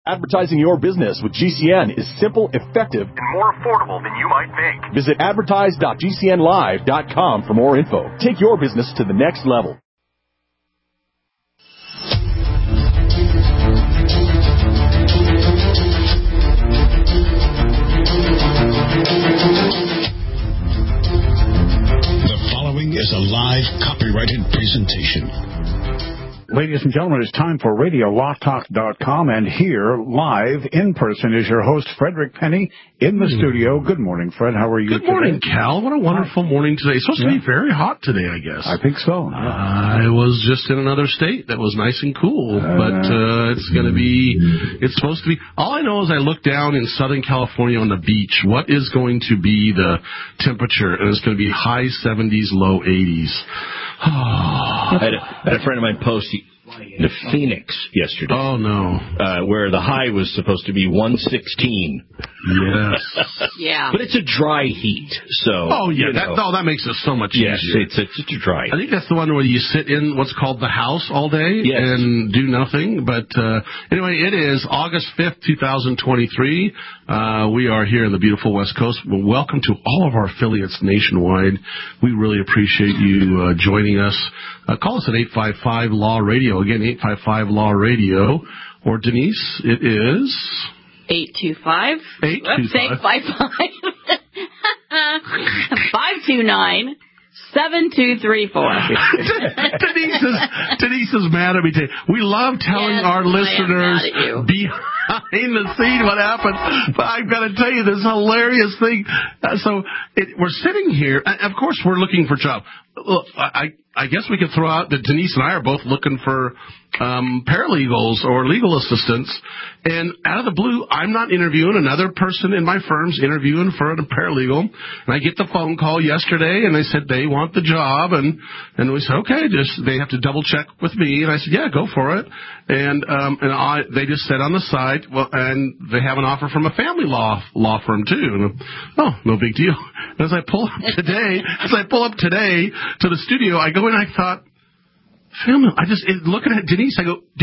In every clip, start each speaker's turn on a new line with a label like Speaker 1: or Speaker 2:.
Speaker 1: Advertising your business with GCN is simple, effective, and more affordable than you might think. Visit advertise.gcnlive.com for more info. Take your business to the next level.
Speaker 2: The following is a live copyrighted presentation.
Speaker 3: Ladies and gentlemen, it's time for RadioLawTalk.com, and here, live, in person, is your host, Frederick Penny, in the studio. Good morning, Fred. How are you today?
Speaker 4: Good morning, Cal. What a wonderful morning today. It's supposed to be very hot today, I guess.
Speaker 3: I think so.
Speaker 4: I was just in another state that was nice and cool, but it's going to be, it's supposed to be, all I know is I look down in Southern California on the beach. What is going to be the temperature? And it's going to be high 70s, low 80s.
Speaker 5: I had a friend of mine post to Phoenix yesterday.
Speaker 4: Oh, no.
Speaker 5: Where the high was supposed to be 116.
Speaker 4: Yes.
Speaker 6: Yeah.
Speaker 5: But it's a dry heat, so...
Speaker 4: Oh, yeah. That makes it so much easier.
Speaker 5: Yes, it's a dry heat.
Speaker 4: I think that's the one where you sit in what's called the house all day and do nothing. But anyway, it is August 5th, 2023. We are here in the beautiful West Coast. Well, welcome to all of our affiliates nationwide. We really appreciate you joining us. Call us at 855-LAW-RADIO. Again, 855-LAW-RADIO. Or, Denise, it is...
Speaker 6: 825.
Speaker 4: 825.
Speaker 6: 529. 7234.
Speaker 4: Denise is mad at me today. We love telling our listeners behind the scene what happened, but I've got to tell you this hilarious thing. We're sitting here, and of course we're looking for jobs. Look, I guess we could throw out that Denise and I are both looking for paralegals or legal assistants, and out of the blue, I'm not interviewing. Another person in my firm's interviewing for a paralegal, and I get the phone call yesterday, and they said they want the job, and we said, okay, they have to double check with me, and I said, yeah, go for it, and they just said on the site, well, and they have an offer from a family law firm too, and no big deal. And as I pull up today to the studio, I go in and I thought, looking at Denise, I go,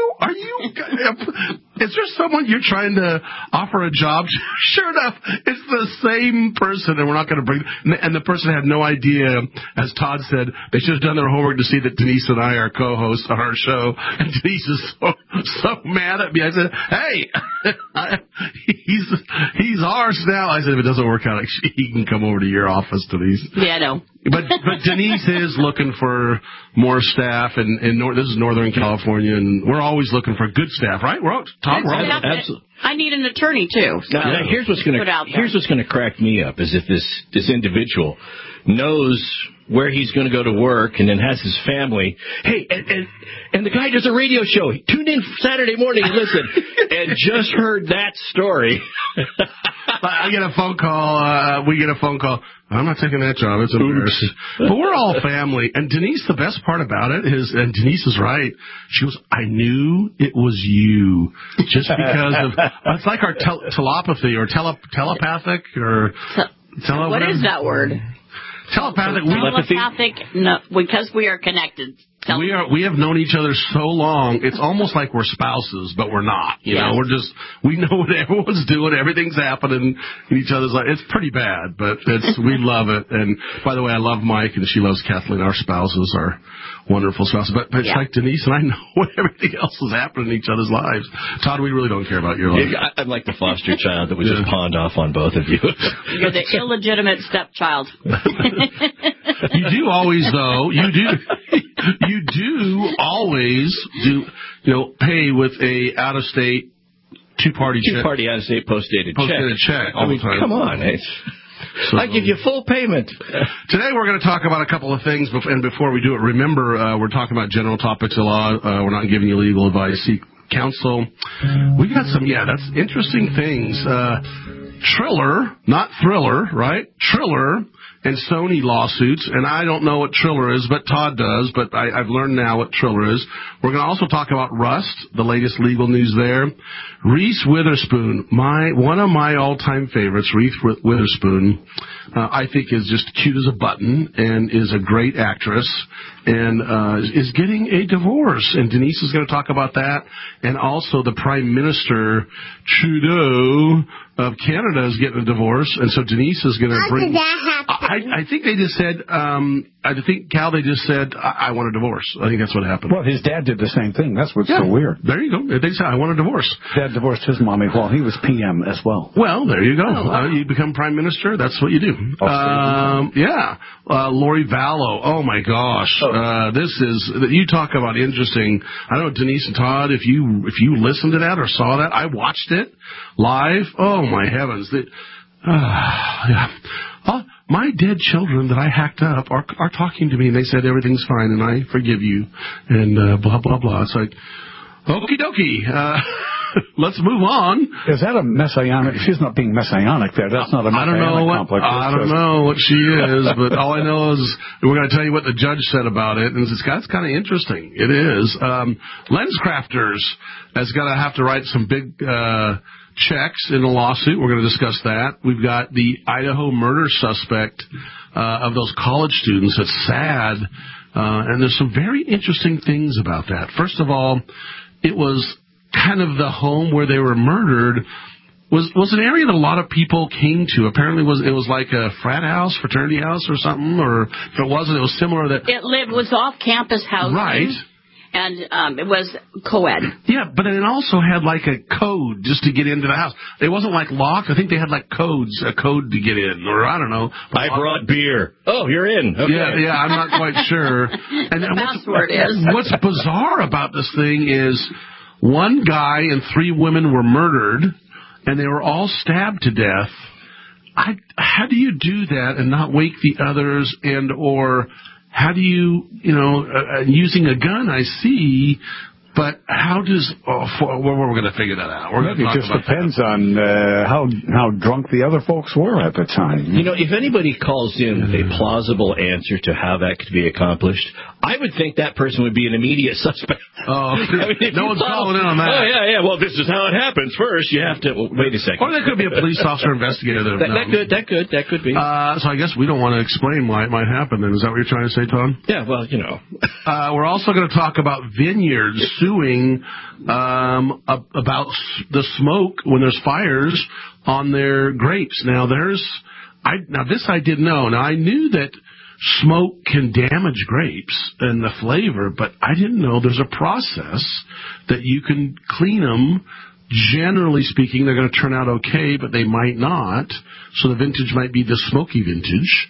Speaker 4: is there someone you're trying to offer a job to? Sure enough, it's the same person, and we're not going to bring, and the person had no idea, as Todd said, they should have done their homework to see that Denise and I are co-hosts on our show, and Denise is so mad at me. I said, hey, he's ours now. I said, if it doesn't work out, he can come over to your office, Denise.
Speaker 6: Yeah, I know.
Speaker 4: But Denise is looking for more staff, and this is Northern California, and we're always looking for good staff, right?
Speaker 5: Absolutely.
Speaker 6: I need an attorney too. So
Speaker 5: now, here's what's going to crack me up is if this individual knows where he's going to go to work and then has his family. Hey, and the guy does a radio show. He tuned in Saturday morning and listen, and just heard that story.
Speaker 4: I get a phone call. We get a phone call. I'm not taking that job. It's embarrassing. But we're all family. And Denise, the best part about it is, and Denise is right, she goes, I knew it was you. Just because of, it's like our telepathy or telepathic or...
Speaker 6: What is that word?
Speaker 4: Telepathic.
Speaker 6: No, because we are connected.
Speaker 4: We have known each other so long, it's almost like we're spouses, but we're not. You know, we know what everyone's doing, everything's happening in each other's life. It's pretty bad, but we love it. And by the way, I love Mike and she loves Kathleen. Our spouses are wonderful spouses. But it's like Denise and I know what everything else is happening in each other's lives. Todd, we really don't care about your life.
Speaker 5: I'm like the foster child that we just pawned off on both of you.
Speaker 6: You're the illegitimate stepchild.
Speaker 4: You do always, though. You do always pay with a out-of-state two-party
Speaker 5: out-of-state post-dated check.
Speaker 4: All the time.
Speaker 5: Come on. I give you full payment.
Speaker 4: Today we're going to talk about a couple of things, and before we do it, remember, we're talking about general topics of law. We're not giving you legal advice. Seek counsel. We got some, that's interesting things. Triller, not Thriller, right? Triller and Sony lawsuits, and I don't know what Triller is, but Todd does, but I've learned now what Triller is. We're going to also talk about Rust, the latest legal news there. Reese Witherspoon, one of my all-time favorites, Reese Witherspoon, I think is just cute as a button and is a great actress. and is getting a divorce. And Denise is going to talk about that. And also the Prime Minister Trudeau of Canada is getting a divorce. And so Denise is going to bring...
Speaker 7: How did that happen?
Speaker 4: I think they just said... I think, Cal, they just said, I want a divorce. I think that's what happened.
Speaker 3: Well, his dad did the same thing. That's what's so weird.
Speaker 4: There you go. They said, I want a divorce.
Speaker 3: Dad divorced his mommy while he was PM as well.
Speaker 4: Well, there you go. You become Prime Minister, that's what you do. Lori Vallow. Oh, my gosh. This is... You talk about interesting. I don't know, Denise and Todd, if you listened to that or saw that, I watched it live. Oh, my heavens. My dead children that I hacked up are talking to me, and they said everything's fine, and I forgive you, and blah, blah, blah. It's like, okie dokie. Let's move on.
Speaker 3: Is that a messianic? She's not being messianic there. That's not a messianic complex.
Speaker 4: I don't know what she is, but all I know is we're going to tell you what the judge said about it, and it's kind of interesting. It is. LensCrafters has got to have to write some big checks in a lawsuit. We're going to discuss that. We've got the Idaho murder suspect of those college students. It's sad, and there's some very interesting things about that. First of all, it was kind of the home where they were murdered was an area that a lot of people came to. Apparently it was like a fraternity house or something, or if it wasn't, it was similar.
Speaker 6: It was off-campus housing. Right. And it was co-ed.
Speaker 4: Yeah, but it also had like a code just to get into the house. It wasn't like locked. I think they had like a code to get in, or I don't know.
Speaker 5: I brought beer. Oh, you're in. Okay.
Speaker 4: Yeah, I'm not quite sure. And
Speaker 6: the password is.
Speaker 4: What's bizarre about this thing is one guy and 3 women were murdered, and they were all stabbed to death. How do you do that and not wake the others, or how do you, using a gun, I see, but how does, we're going to figure that out.
Speaker 3: Maybe it just depends on how drunk the other folks were at the time.
Speaker 5: If anybody calls in with a plausible answer to how that could be accomplished, I would think that person would be an immediate suspect.
Speaker 4: Oh, no one's calling in on that.
Speaker 5: Oh, yeah. Well, this is how it happens. First, you have to... wait a second.
Speaker 4: Or there could be a police officer investigator.
Speaker 5: That could be.
Speaker 4: So I guess we don't want to explain why it might happen then. Is that what you're trying to say, Tom?
Speaker 5: Yeah, well,
Speaker 4: we're also going to talk about vineyards suing about the smoke when there's fires on their grapes. Now, this I didn't know. Now, I knew that smoke can damage grapes and the flavor, but I didn't know there's a process that you can clean them. Generally speaking, they're going to turn out okay, but they might not. So the vintage might be the smoky vintage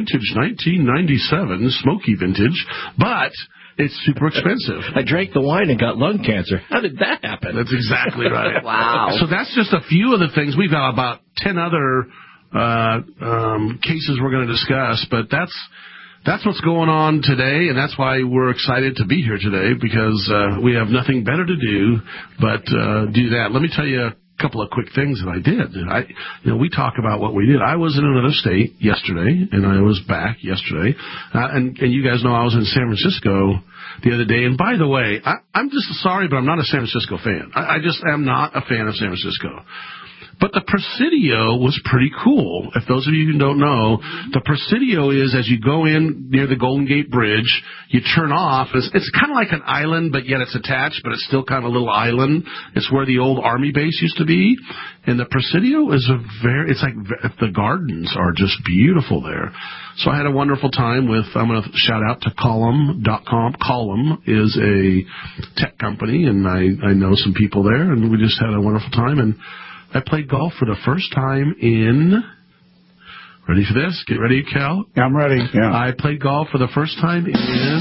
Speaker 4: 1997 smoky vintage, but it's super expensive.
Speaker 5: I drank the wine and got lung cancer. How did that happen?
Speaker 4: That's exactly right.
Speaker 6: Wow.
Speaker 4: So that's just a few of the things. We've got about 10 other cases we're going to discuss, but that's what's going on today, and that's why we're excited to be here today, because we have nothing better to do but do that. Let me tell you a couple of quick things that I did. We talk about what we did. I was in another state yesterday, and I was back yesterday, and you guys know I was in San Francisco the other day. And by the way, I'm just sorry, but I'm not a San Francisco fan. I just am not a fan of San Francisco. But the Presidio was pretty cool. If those of you who don't know, the Presidio is as you go in near the Golden Gate Bridge, you turn off. It's kind of like an island, but yet it's attached, but it's still kind of a little island. It's where the old Army base used to be. And the Presidio is the gardens are just beautiful there. So I had a wonderful time I'm going to shout out to Column.com. Column is a tech company, and I know some people there, and we just had a wonderful time. And I played golf for the first time in... Ready for this? Get ready, Cal?
Speaker 3: I'm ready, yeah.
Speaker 4: I played golf for the first time in 28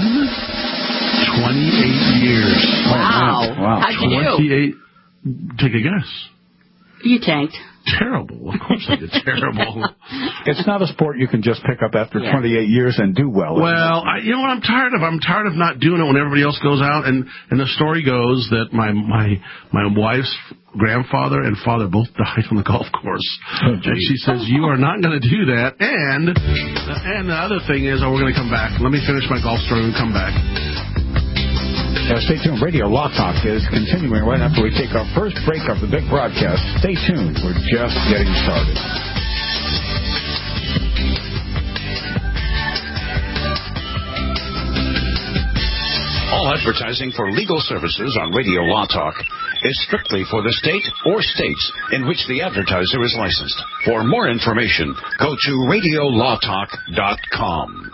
Speaker 4: years.
Speaker 6: Wow. How'd you
Speaker 4: do? Take a guess.
Speaker 6: You tanked.
Speaker 4: Terrible. Of course I did terrible.
Speaker 3: It's not a sport you can just pick up after 28 years and do well.
Speaker 4: Well, you know what I'm tired of? I'm tired of not doing it when everybody else goes out. And the story goes that my wife's grandfather and father both died on the golf course. And she says, you are not going to do that. And the other thing is, we're going to come back. Let me finish my golf story and come back.
Speaker 3: Stay tuned. Radio Law Talk is continuing right after we take our first break of the big broadcast. Stay tuned. We're just getting started.
Speaker 2: All advertising for legal services on Radio Law Talk is strictly for the state or states in which the advertiser is licensed. For more information, go to radiolawtalk.com.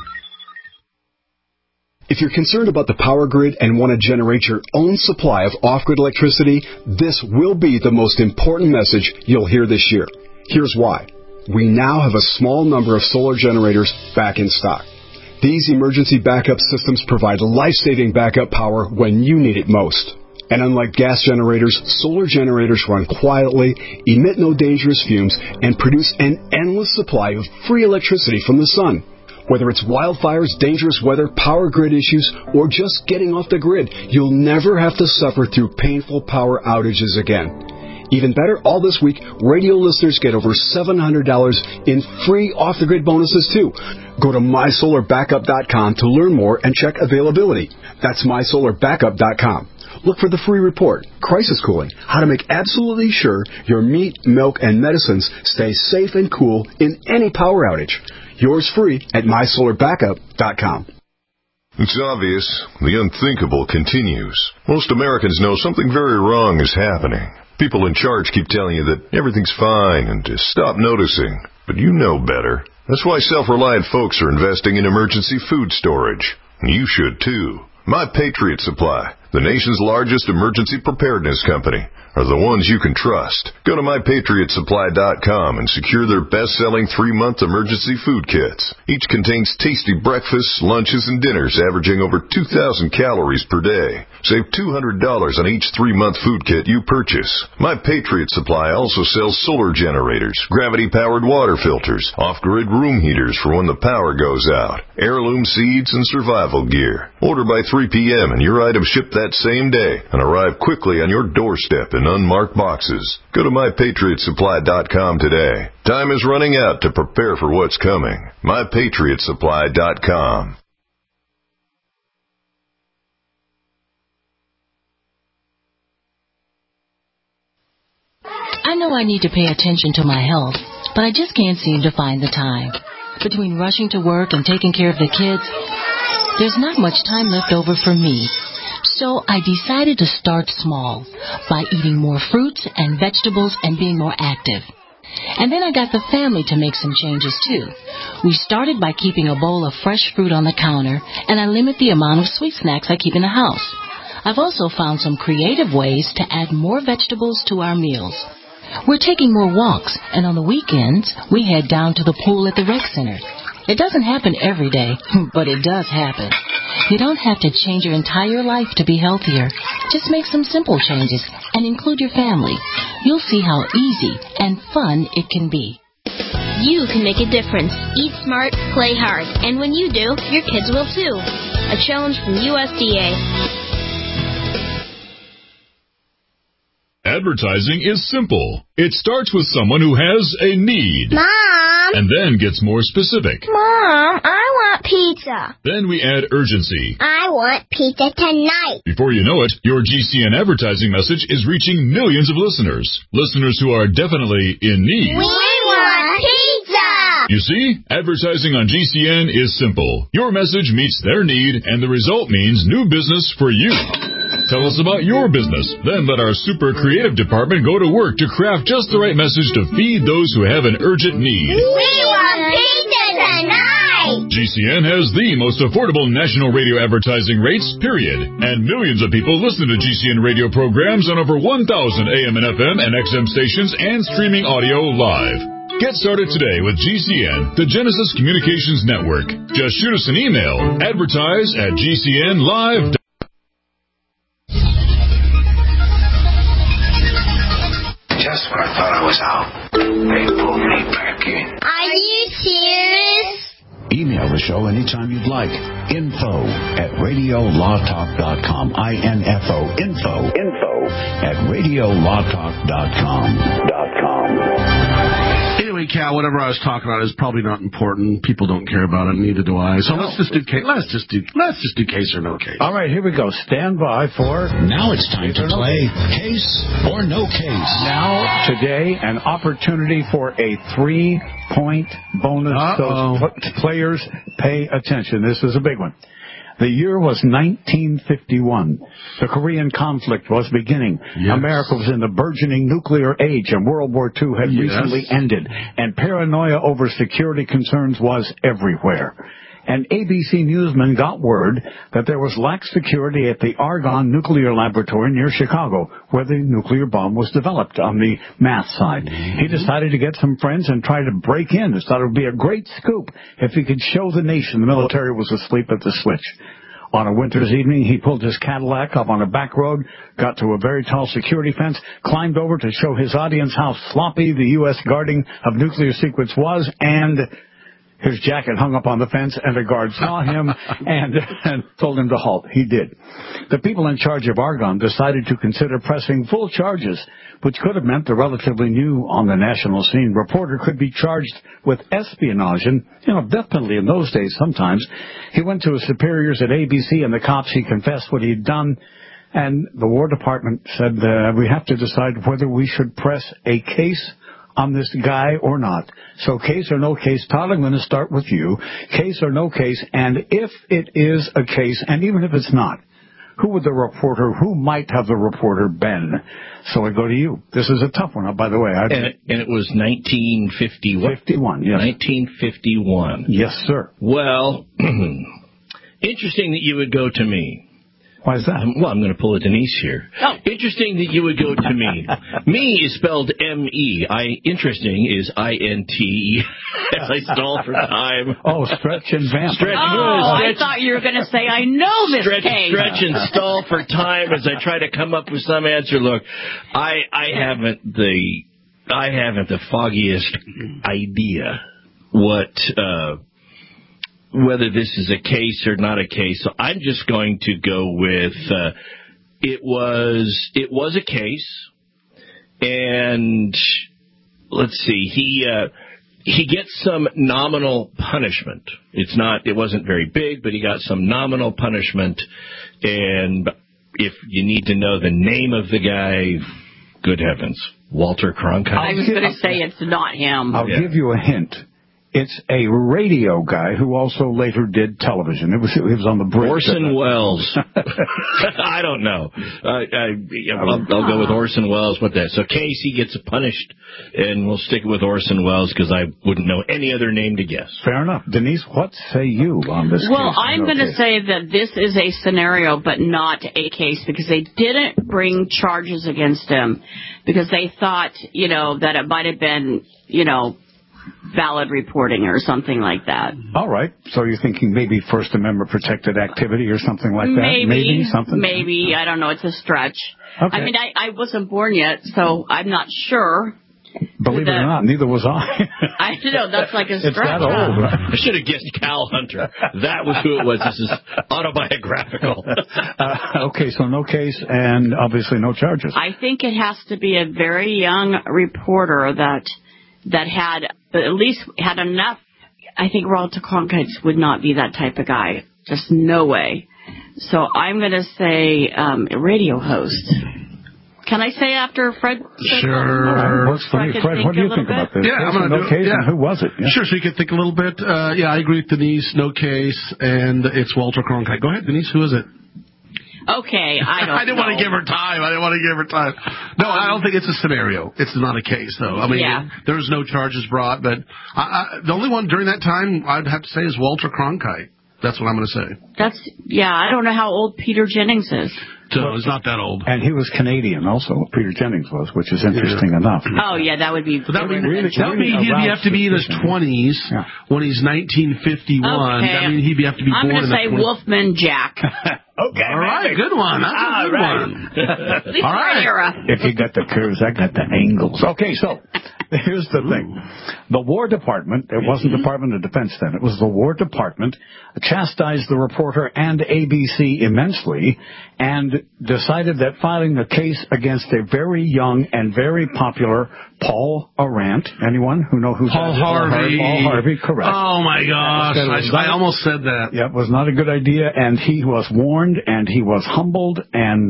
Speaker 7: If you're concerned about the power grid and want to generate your own supply of off-grid electricity, this will be the most important message you'll hear this year. Here's why. We now have a small number of solar generators back in stock. These emergency backup systems provide life-saving backup power when you need it most. And unlike gas generators, solar generators run quietly, emit no dangerous fumes, and produce an endless supply of free electricity from the sun. Whether it's wildfires, dangerous weather, power grid issues, or just getting off the grid, you'll never have to suffer through painful power outages again. Even better, all this week, radio listeners get over $700 in free off-the-grid bonuses, too. Go to mysolarbackup.com to learn more and check availability. That's mysolarbackup.com. Look for the free report, Crisis Cooling, how to make absolutely sure your meat, milk, and medicines stay safe and cool in any power outage. Yours free at mysolarbackup.com.
Speaker 8: It's obvious. The unthinkable continues. Most Americans know something very wrong is happening. People in charge keep telling you that everything's fine and to stop noticing. But you know better. That's why self-reliant folks are investing in emergency food storage. You should too. My Patriot Supply, the nation's largest emergency preparedness company, are the ones you can trust. Go to mypatriotsupply.com and secure their best-selling 3-month emergency food kits. Each contains tasty breakfasts, lunches, and dinners averaging over 2,000 calories per day. Save $200 on each 3-month food kit you purchase. My Patriot Supply also sells solar generators, gravity-powered water filters, off-grid room heaters for when the power goes out, heirloom seeds, and survival gear. Order by 3 p.m. and your items ship that same day and arrive quickly on your doorstep in unmarked boxes. Go to mypatriotsupply.com today. Time is running out to prepare for what's coming. mypatriotsupply.com.
Speaker 9: I know I need to pay attention to my health, but I just can't seem to find the time. Between rushing to work and taking care of the kids, there's not much time left over for me. So I decided to start small by eating more fruits and vegetables and being more active. And then I got the family to make some changes too. We started by keeping a bowl of fresh fruit on the counter, and I limit the amount of sweet snacks I keep in the house. I've also found some creative ways to add more vegetables to our meals. We're taking more walks, and on the weekends, we head down to the pool at the rec center. It doesn't happen every day, but it does happen. You don't have to change your entire life to be healthier. Just make some simple changes and include your family. You'll see how easy and fun it can be.
Speaker 10: You can make a difference. Eat smart, play hard. And when you do, your kids will too. A challenge from USDA.
Speaker 11: Advertising is simple. It starts with someone who has a need.
Speaker 12: Mom!
Speaker 11: And then gets more specific.
Speaker 12: Mom, I want pizza.
Speaker 11: Then we add urgency.
Speaker 12: I want pizza tonight.
Speaker 11: Before you know it, your GCN advertising message is reaching millions of listeners. Listeners who are definitely in need.
Speaker 12: We want pizza!
Speaker 11: You see, advertising on GCN is simple. Your message meets their need, and the result means new business for you. Tell us about your business. Then let our super creative department go to work to craft just the right message to feed those who have an urgent need.
Speaker 12: We want pizza tonight!
Speaker 11: GCN has the most affordable national radio advertising rates, period. And millions of people listen to GCN radio programs on over 1,000 AM and FM and XM stations and streaming audio live. Get started today with GCN, the Genesis Communications Network. Just shoot us an email. Advertise at GCNlive.com.
Speaker 13: Just when I thought I was out, they pulled me back in.
Speaker 12: Are you serious?
Speaker 2: Email the show anytime you'd like. info@radiolawtalk.com. info@radiolawtalk.com.
Speaker 4: Anyway, Cal, whatever I was talking about is probably not important. People don't care about it, neither do I. So let's just do case or no case.
Speaker 3: All right, here we go. Stand by for...
Speaker 2: Now it's time to play Case or No Case.
Speaker 3: Now, today, an opportunity for a 3-point bonus. Those players, pay attention. This is a big one. The year was 1951. The Korean conflict was beginning. Yes. America was in the burgeoning nuclear age, and World War II had recently ended, and paranoia over security concerns was everywhere. And ABC newsmen got word that there was lax security at the Argonne Nuclear Laboratory near Chicago, where the nuclear bomb was developed on the math side. He decided to get some friends and try to break in. He thought it would be a great scoop if he could show the nation the military was asleep at the switch. On a winter's evening, he pulled his Cadillac up on a back road, got to a very tall security fence, climbed over to show his audience how sloppy the U.S. guarding of nuclear secrets was, and his jacket hung up on the fence, and a guard saw him and told him to halt. He did. The people in charge of Argonne decided to consider pressing full charges, which could have meant the relatively new on the national scene reporter could be charged with espionage and, death penalty in those days sometimes. He went to his superiors at ABC and the cops. He confessed what he'd done, and the War Department said, we have to decide whether we should press a case on this guy or not. So case or no case, Todd, I'm going to start with you. Case or no case, and if it is a case, and even if it's not, who might have the reporter been? So I go to you. This is a tough one, by the way.
Speaker 5: And it was 1951.
Speaker 3: 51, yes.
Speaker 5: 1951.
Speaker 3: Yes, sir.
Speaker 5: Well, interesting that you would go to me.
Speaker 3: Why is that?
Speaker 5: Well, I'm going to pull a Denise here. Oh. Interesting that you would go to me. Me is spelled M-E. Interesting is I-N-T, as I stall for time.
Speaker 3: Oh, stretch and vamp.
Speaker 6: I thought you were going to say, I know this case.
Speaker 5: Stretch and stall for time as I try to come up with some answer. Look, I haven't the foggiest idea whether this is a case or not a case. So I'm just going to go with it was a case, and let's see, he gets some nominal punishment. It wasn't very big, but he got some nominal punishment, and if you need to know the name of the guy, good heavens, Walter Cronkite.
Speaker 6: I was going to say it's not him.
Speaker 3: I'll give you a hint. It's a radio guy who also later did television. He was on the bridge.
Speaker 5: Orson Welles. I don't know. I'll go with Orson Welles with that. So Casey gets punished, and we'll stick with Orson Welles because I wouldn't know any other name to guess.
Speaker 3: Fair enough. Denise, what say you on this case?
Speaker 6: Well, I'm going to say that this is a scenario but not a case because they didn't bring charges against him because they thought, that it might have been, valid reporting or something like that.
Speaker 3: All right. So you're thinking maybe First Amendment protected activity or something like that? Maybe something?
Speaker 6: Maybe. I don't know. It's a stretch. Okay. I mean, I wasn't born yet, so I'm not sure.
Speaker 3: Believe it or not, neither was I.
Speaker 6: I know. That's like a stretch.
Speaker 3: It's that old.
Speaker 5: I should have guessed Cal Hunter. That was who it was. This is autobiographical.
Speaker 3: Okay, so no case and obviously no charges.
Speaker 6: I think it has to be a very young reporter that had at least had enough. I think Walter Cronkite would not be that type of guy. Just no way. So I'm going to say a radio host. Can I say after Fred?
Speaker 3: Sure. Works for me. Fred, what do you think about this?
Speaker 4: Yeah, I'm going to do
Speaker 3: case, and who was it? Yeah.
Speaker 4: Sure, so you can think a little bit. I agree with Denise. No case, and it's Walter Cronkite. Go ahead, Denise. Who is it?
Speaker 6: Okay, I
Speaker 4: didn't want to give her time. No, I don't think it's a scenario. It's not a case, though. I mean, there's no charges brought, but the only one during that time I'd have to say is Walter Cronkite. That's what I'm going to say.
Speaker 6: I don't know how old Peter Jennings is.
Speaker 4: So he's not that old.
Speaker 3: And he was Canadian also, Peter Jennings was, which is interesting enough.
Speaker 6: Oh, yeah, that would be...
Speaker 4: So he'd have to be in his 20s when he's 1951. Okay. That means he'd have to be born in the...
Speaker 6: I'm going to say Wolfman Jack.
Speaker 3: Okay.
Speaker 4: All right, good one. That's a good one.
Speaker 6: All right.
Speaker 3: If you got the curves, I got the angles. Okay, so here's the thing. The War Department, it wasn't Department of Defense then, it was the War Department, chastised the reporter and ABC immensely and decided that filing a case against a very young and very popular Paul Arant. Anyone who know who
Speaker 4: Paul Harvey?
Speaker 3: Paul Harvey, correct.
Speaker 4: Oh, my gosh. I almost said that.
Speaker 3: Yeah, it was not a good idea, and he was warned, and he was humbled, and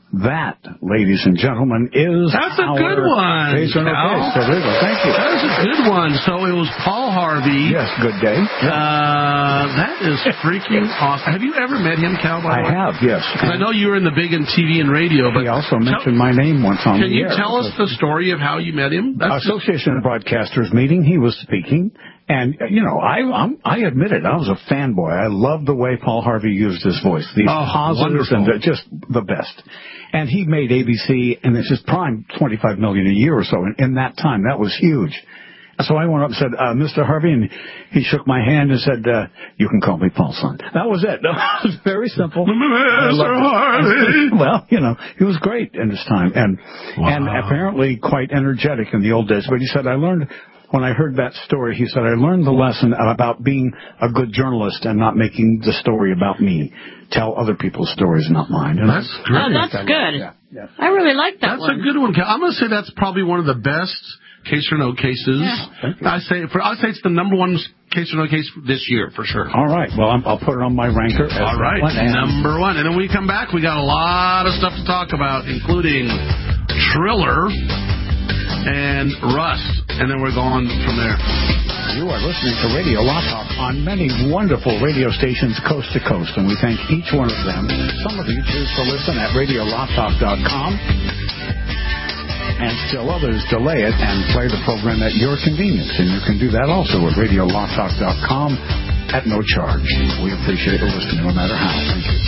Speaker 3: That, ladies and gentlemen, is
Speaker 4: That's a good one.
Speaker 3: Case or no case. So there you go. Thank you.
Speaker 4: That was a good one. So it was Paul Harvey.
Speaker 3: Yes, good day.
Speaker 4: That is freaking awesome. Have you ever met him, Cal?
Speaker 3: I have, yes.
Speaker 4: I know you were in the big in TV and radio, but
Speaker 3: he also mentioned my name once on the air.
Speaker 4: Can you tell us the story of how you met him?
Speaker 3: Association of Broadcasters meeting. He was speaking. And, you know, I admit it. I was a fanboy. I loved the way Paul Harvey used his voice. These positives and just the best. And he made ABC, and it's his prime $25 million a year or so. In that time, that was huge. So I went up and said, Mr. Harvey, and he shook my hand and said, you can call me Paul, son. That was it. That was very simple.
Speaker 4: Mr. Harvey.
Speaker 3: Well, you know, he was great in his time, and apparently quite energetic in the old days. But he said, when I heard that story, he said, I learned the lesson about being a good journalist and not making the story about me. Tell other people's stories, not mine. And
Speaker 4: that's great.
Speaker 6: Oh, that's good. Yeah. I really like that
Speaker 4: one. That's a good one. I'm going to say that's probably one of the best case or no cases.
Speaker 3: Yeah.
Speaker 4: I'd say it's the number one case or no case this year, for sure.
Speaker 3: All right. Well, I'll put it on my ranker.
Speaker 4: All right. Number one. And then when we come back, we got a lot of stuff to talk about, including Triller and Rust. And then we're going from there.
Speaker 3: You are listening to Radio Law Talk on many wonderful radio stations coast to coast, and we thank each one of them. Some of you choose to listen at RadioLawTalk.com, and still others delay it and play the program at your convenience. And you can do that also at RadioLawTalk.com at no charge. We appreciate you listening no matter how. Thank you.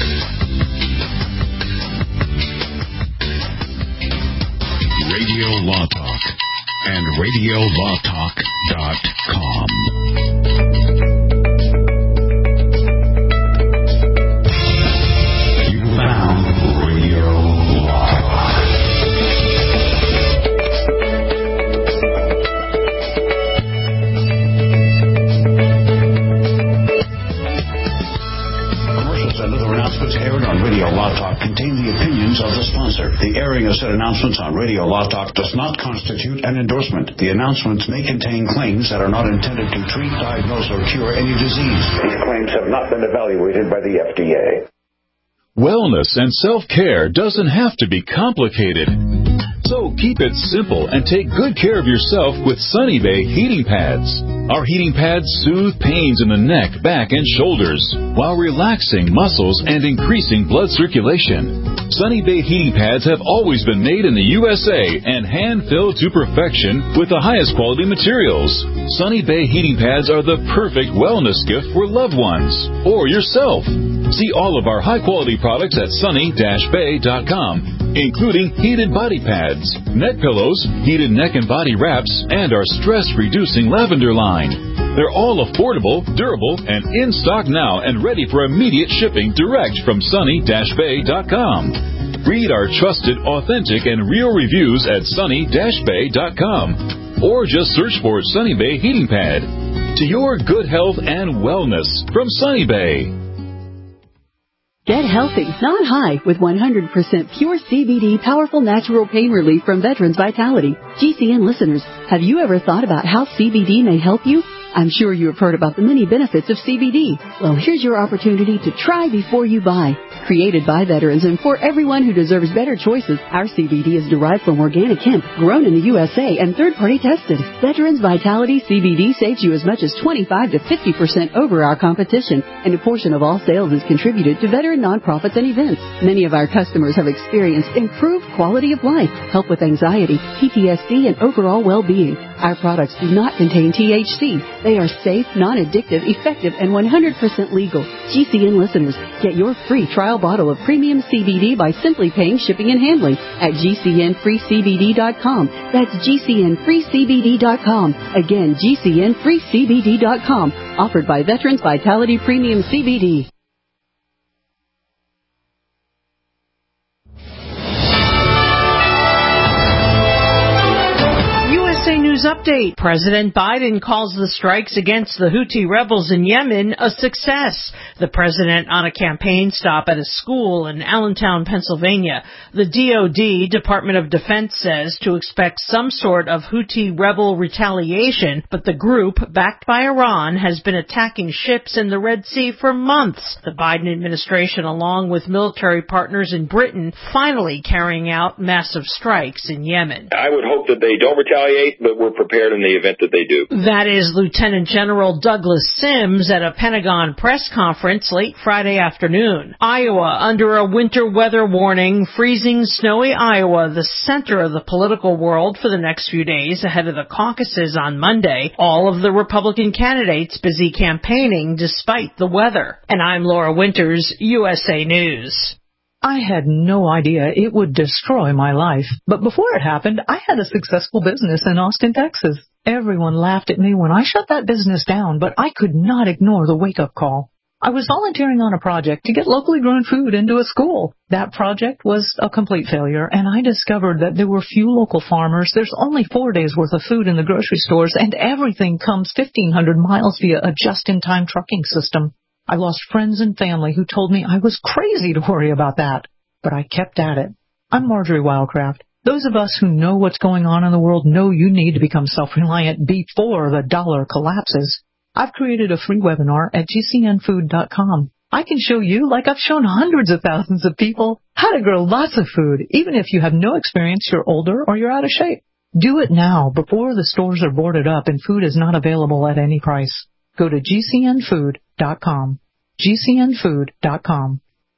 Speaker 2: Radio Law Talk and RadioLawTalk.com. You found Radio Law Talk. Commercials and other announcements aired on Radio Law Talk contain the opinions of the sponsor. The airing of said announcements on Radio Law Talk does not constitute an endorsement. The announcements may contain claims that are not intended to treat, diagnose, or cure any disease. These claims have not been evaluated by the FDA.
Speaker 11: Wellness and self-care doesn't have to be complicated. So keep it simple and take good care of yourself with Sunny Bay heating pads. Our heating pads soothe pains in the neck, back, and shoulders while relaxing muscles and increasing blood circulation. Sunny Bay heating pads have always been made in the USA and hand-filled to perfection with the highest quality materials. Sunny Bay heating pads are the perfect wellness gift for loved ones or yourself. See all of our high-quality products at sunny-bay.com, including heated body pads, neck pillows, heated neck and body wraps, and our stress-reducing lavender line. They're all affordable, durable, and in stock now and ready for immediate shipping direct from sunny-bay.com. Read our trusted, authentic, and real reviews at sunny-bay.com, or just search for Sunny Bay Heating Pad. To your good health and wellness from Sunny Bay.
Speaker 14: Get healthy, not high, with 100% pure CBD powerful natural pain relief from Veterans Vitality. GCN listeners, have you ever thought about how CBD may help you? I'm sure you have heard about the many benefits of CBD. Well, here's your opportunity to try before you buy. Created by veterans and for everyone who deserves better choices, our CBD is derived from organic hemp, grown in the USA, and third-party tested. Veterans Vitality CBD saves you as much as 25 to 50% over our competition, and a portion of all sales is contributed to veteran nonprofits and events. Many of our customers have experienced improved quality of life, help with anxiety, PTSD, and overall well-being. Our products do not contain THC. They are safe, non-addictive, effective, and 100% legal. GCN listeners, get your free trial bottle of premium CBD by simply paying shipping and handling at GCNFreeCBD.com. That's GCNFreeCBD.com. Again, GCNFreeCBD.com. Offered by Veterans Vitality Premium CBD.
Speaker 15: News Update. President Biden calls the strikes against the Houthi rebels in Yemen a success. The president on a campaign stop at a school in Allentown, Pennsylvania. The DoD, Department of Defense, says to expect some sort of Houthi rebel retaliation, but the group, backed by Iran, has been attacking ships in the Red Sea for months. The Biden administration, along with military partners in Britain, finally carrying out massive strikes in Yemen.
Speaker 16: I would hope that they don't retaliate, but we're prepared in the event that they do.
Speaker 15: That is Lieutenant General Douglas Sims at a Pentagon press conference late Friday afternoon. Iowa under a winter weather warning, freezing, snowy Iowa, the center of the political world for the next few days ahead of the caucuses on Monday. All of the Republican candidates busy campaigning despite the weather. And I'm Laura Winters, USA News.
Speaker 17: I had no idea it would destroy my life. But before it happened, I had a successful business in Austin, Texas. Everyone laughed at me when I shut that business down, but I could not ignore the wake-up call. I was volunteering on a project to get locally grown food into a school. That project was a complete failure, and I discovered that there were few local farmers. There's only 4 days' worth of food in the grocery stores, and everything comes 1,500 miles via a just-in-time trucking system. I lost friends and family who told me I was crazy to worry about that, but I kept at it. I'm Marjorie Wildcraft. Those of us who know what's going on in the world know you need to become self-reliant before the dollar collapses. I've created a free webinar at gcnfood.com. I can show you, like I've shown hundreds of thousands of people, how to grow lots of food, even if you have no experience, you're older, or you're out of shape. Do it now before the stores are boarded up and food is not available at any price. Go to gcnfood.com. gcnfood.com.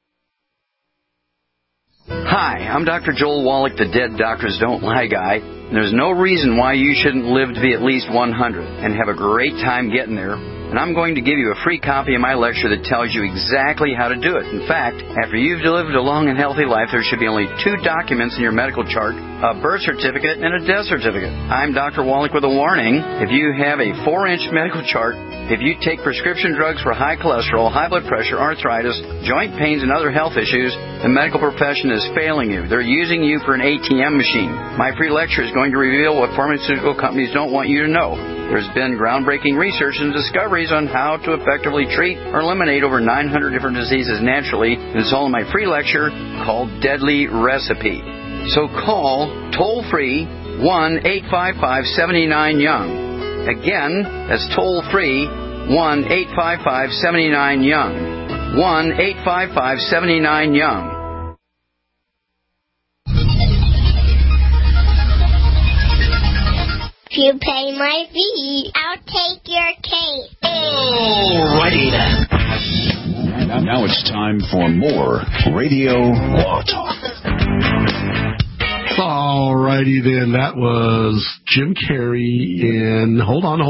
Speaker 18: Hi, I'm Dr. Joel Wallach, the Dead Doctors Don't Lie guy. There's no reason why you shouldn't live to be at least 100 and have a great time getting there. And I'm going to give you a free copy of my lecture that tells you exactly how to do it. In fact, after you've lived a long and healthy life, there should be only 2 documents in your medical chart, a birth certificate and a death certificate. I'm Dr. Wallach with a warning. If you have a 4-inch medical chart, if you take prescription drugs for high cholesterol, high blood pressure, arthritis, joint pains, and other health issues, the medical profession is failing you. They're using you for an ATM machine. My free lecture is going to reveal what pharmaceutical companies don't want you to know. There's been groundbreaking research and discoveries on how to effectively treat or eliminate over 900 different diseases naturally. And it's all in my free lecture called Deadly Recipe. So call toll-free 1-855-79-YOUNG. Again, that's toll-free 1-855-79-YOUNG. 1-855-79-YOUNG.
Speaker 12: If you pay my fee, I'll take your cake.
Speaker 2: Alrighty then. And now it's time for more Radio Law Talk.
Speaker 4: Alrighty then. That was Jim Carrey in, hold on,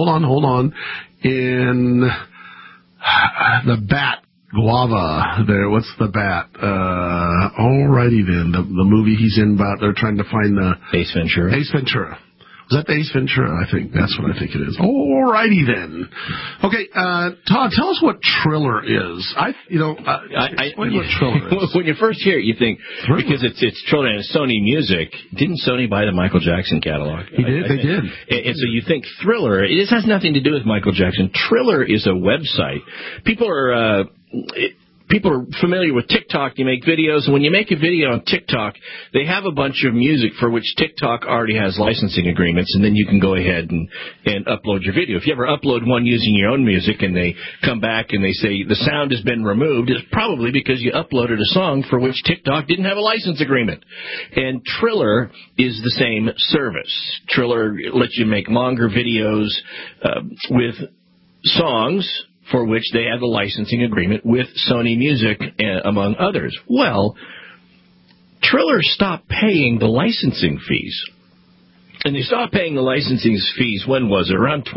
Speaker 4: in The Bat. Guava there. What's The Bat? Alrighty then. The movie he's in about, they're trying to find the...
Speaker 5: Ace Ventura.
Speaker 4: Ace Ventura. Was that the Ace Ventura? I think that's what I think it is. Alrighty then. Okay, Todd, tell us what Triller is. Explain what Triller is.
Speaker 5: When you first hear it, you think, because it's Triller and it's Sony Music. Didn't Sony buy the Michael Jackson catalog?
Speaker 4: They did.
Speaker 5: And so you think Thriller. This has nothing to do with Michael Jackson. Triller is a website. People are familiar with TikTok. You make videos, and when you make a video on TikTok, they have a bunch of music for which TikTok already has licensing agreements, and then you can go ahead and upload your video. If you ever upload one using your own music and they come back and they say the sound has been removed, it's probably because you uploaded a song for which TikTok didn't have a license agreement. And Triller is the same service. Triller lets you make longer videos with songs for which they have a licensing agreement with Sony Music, among others. Well, Triller stopped paying the licensing fees. And they stopped paying the licensing fees, when was it? Around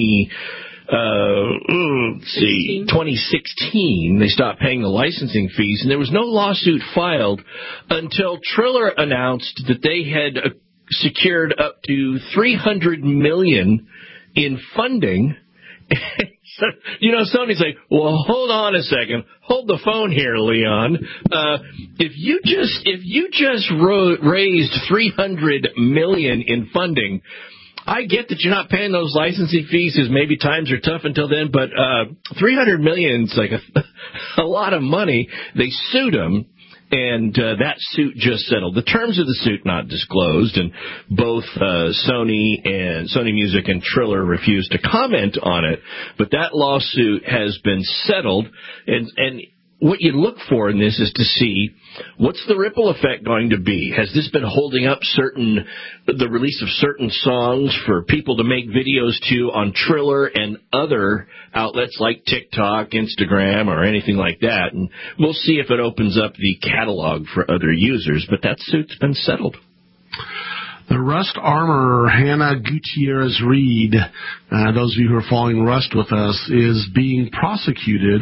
Speaker 5: 2016, they stopped paying the licensing fees, and there was no lawsuit filed until Triller announced that they had secured up to $300 million in funding. So, Sony's like, well, hold on a second. Hold the phone here, Leon. If you just raised $300 million in funding, I get that you're not paying those licensing fees because maybe times are tough until then, but $300 million is like a lot of money. They sued him, and that suit just settled. The terms of the suit not disclosed, and both Sony Music and Triller refused to comment on it. But that lawsuit has been settled, and what you look for in this is to see what's the ripple effect going to be. Has this been holding up the release of certain songs for people to make videos to on Triller and other outlets like TikTok, Instagram, or anything like that? And we'll see if it opens up the catalog for other users, but that suit's been settled.
Speaker 4: The Rust armorer, Hannah Gutierrez Reed, those of you who are following Rust with us, is being prosecuted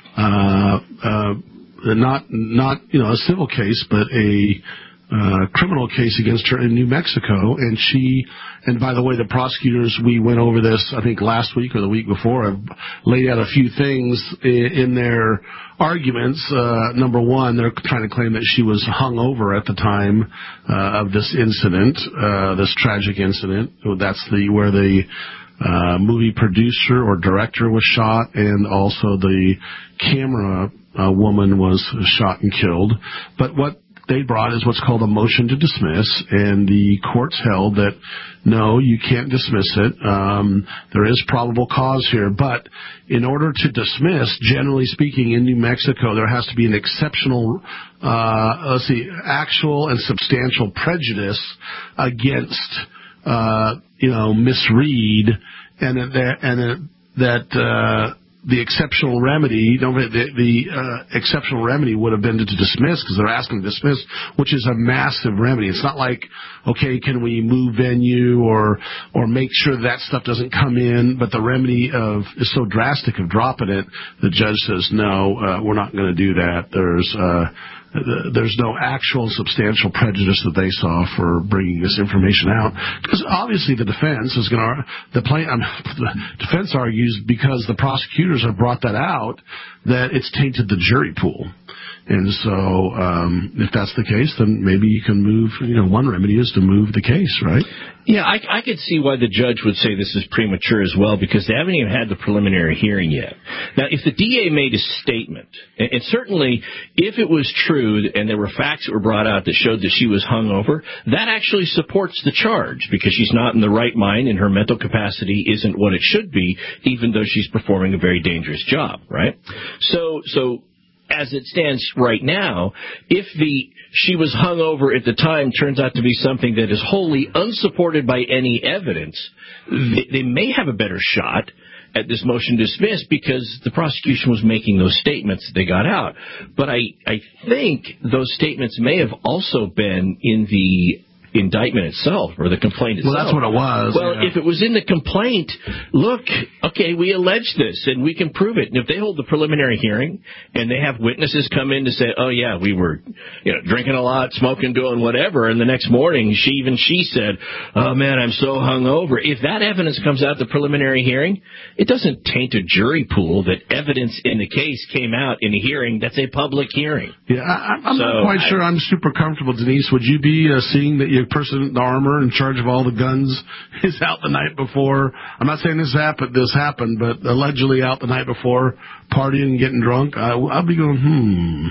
Speaker 4: not a civil case, but a criminal case against her in New Mexico. And by the way, the prosecutors, we went over this, I think last week or the week before, have laid out a few things in their arguments. Number one, they're trying to claim that she was hung over at the time of this incident, this tragic incident. That's where the movie producer or director was shot, and also the camera woman was shot and killed. But what they brought is what's called a motion to dismiss, and the courts held that no, you can't dismiss it. There is probable cause here, but in order to dismiss, generally speaking, in New Mexico, there has to be an exceptional, actual and substantial prejudice against Miss Reed, and that the exceptional remedy, the exceptional remedy would have been to dismiss, because they're asking to dismiss, which is a massive remedy. It's not like, okay, can we move venue or make sure that stuff doesn't come in, but the remedy is so drastic of dropping it, the judge says, no, we're not going to do that. There's no actual substantial prejudice that they saw for bringing this information out, because obviously the defense is going to. The defense argues, because the prosecutors have brought that out, that it's tainted the jury pool. And so, if that's the case, then maybe you can move. One remedy is to move the case, right?
Speaker 5: Yeah, I could see why the judge would say this is premature as well, because they haven't even had the preliminary hearing yet. Now, if the DA made a statement, and certainly if it was true and there were facts that were brought out that showed that she was hungover, that actually supports the charge, because she's not in the right mind and her mental capacity isn't what it should be, even though she's performing a very dangerous job, right? So as it stands right now, if she was hungover at the time turns out to be something that is wholly unsupported by any evidence, they may have a better shot at this motion to dismiss, because the prosecution was making those statements that they got out. But I think those statements may have also been in the indictment itself, or the complaint itself.
Speaker 4: Well, that's what it was.
Speaker 5: Well, if it was in the complaint, look, okay, we allege this, and we can prove it. And if they hold the preliminary hearing, and they have witnesses come in to say, oh, yeah, we were drinking a lot, smoking, doing whatever, and the next morning she said, oh, man, I'm so hungover. If that evidence comes out at the preliminary hearing, it doesn't taint a jury pool that evidence in the case came out in a hearing that's a public hearing.
Speaker 4: Yeah, I'm not quite sure I'm super comfortable, Denise. Would you be seeing that your person in the armor in charge of all the guns is out the night before? I'm not saying this happened, but allegedly out the night before, partying and getting drunk. I'll be going,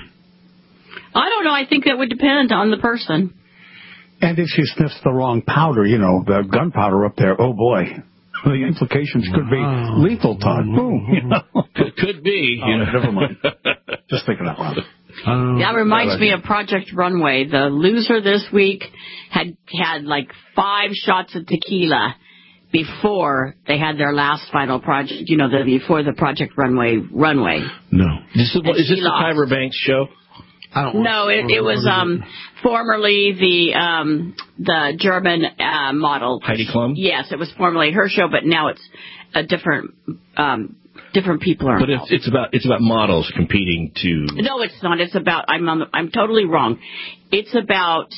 Speaker 6: I don't know. I think that would depend on the person.
Speaker 3: And if she sniffs the wrong powder, the gunpowder up there, oh boy, the implications could be lethal, Todd. Boom.
Speaker 5: Could be.
Speaker 3: Never mind. Just thinking out loud.
Speaker 6: That reminds me of Project Runway. The loser this week had like 5 shots of tequila before they had their last final project, before the Project Runway.
Speaker 4: No.
Speaker 5: Is this the Tyra Banks show?
Speaker 6: No, it was formerly the German model.
Speaker 5: Heidi Klum?
Speaker 6: Yes, it was formerly her show, but now it's a different people are
Speaker 5: involved.
Speaker 6: But
Speaker 5: it's about models competing to.
Speaker 6: No, it's not. It's about. I'm totally wrong. It's about